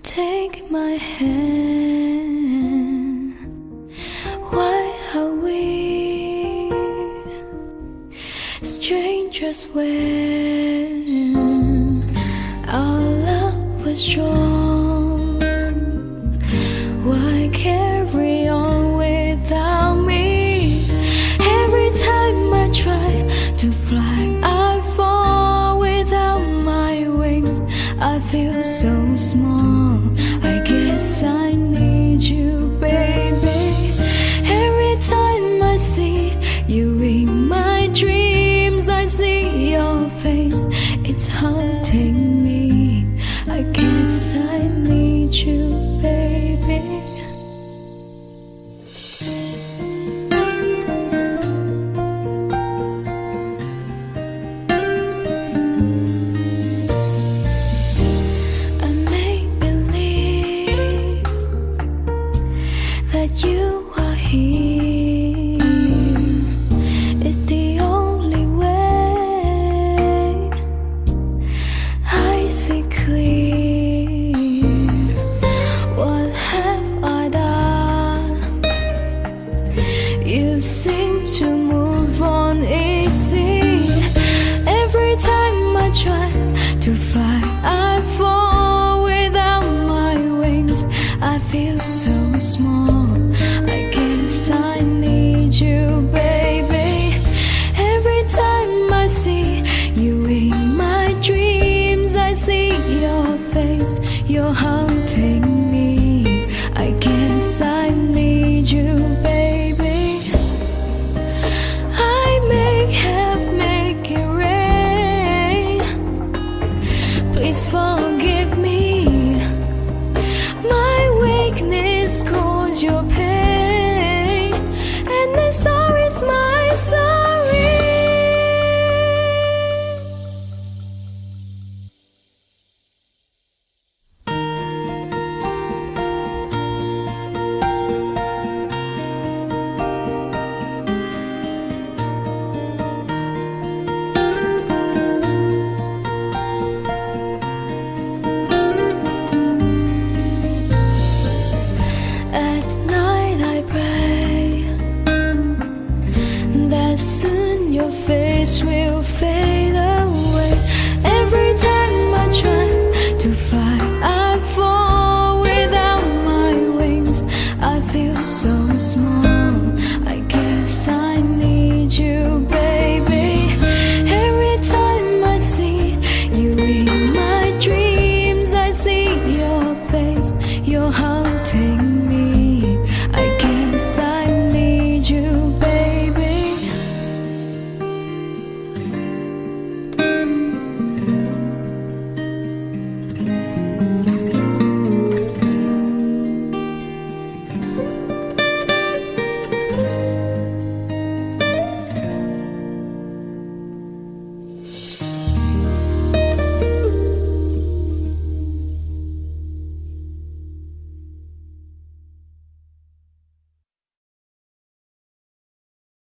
Take my hand. Why are we strangers when our love was strong? Why carry on without me? Every time I try to fly, I fall without my wings. I feel so small. I guess I need you, baby. Every time I see you in my dreams, I see your face. It's haunting me. I guess I need you, baby. That you are here is the only way. I see clear. What have I done? You seem to move on easy. Every time I try to fly, I fall without my wings. I feel so small. I guess I need you, baby. Every time I see you in my dreams, I see your face. You're haunting me. I guess I need you, baby. I may have made it rain. Please forgive me. My weakness caused your pain, and this sorry is my sorry. At night I pray that soon your face will